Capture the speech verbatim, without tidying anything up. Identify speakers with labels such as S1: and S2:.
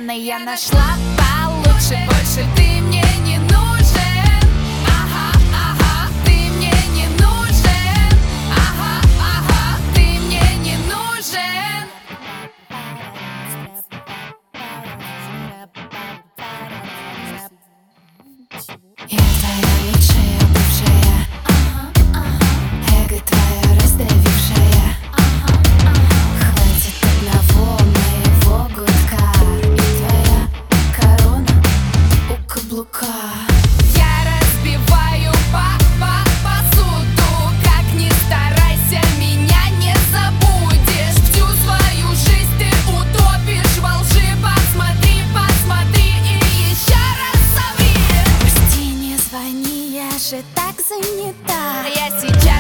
S1: перемены я нашла получше. Больше ты мне не нужен. Ага, ага, ты мне не нужен. Ага, ага, ты мне не нужен. Я твоя лучшая бывшая, ага, ага. Эго твое раздавившее, ага, ага. Хватит одного моего гудка, и твоя корона у каблука. Я разбиваю по-по-посуду. Как ни старайся, меня не забудешь. Всю свою жизнь ты утопишь во лжи. Посмотри, посмотри и еще раз соври. Прости, не звони, я же так занята. Я сейчас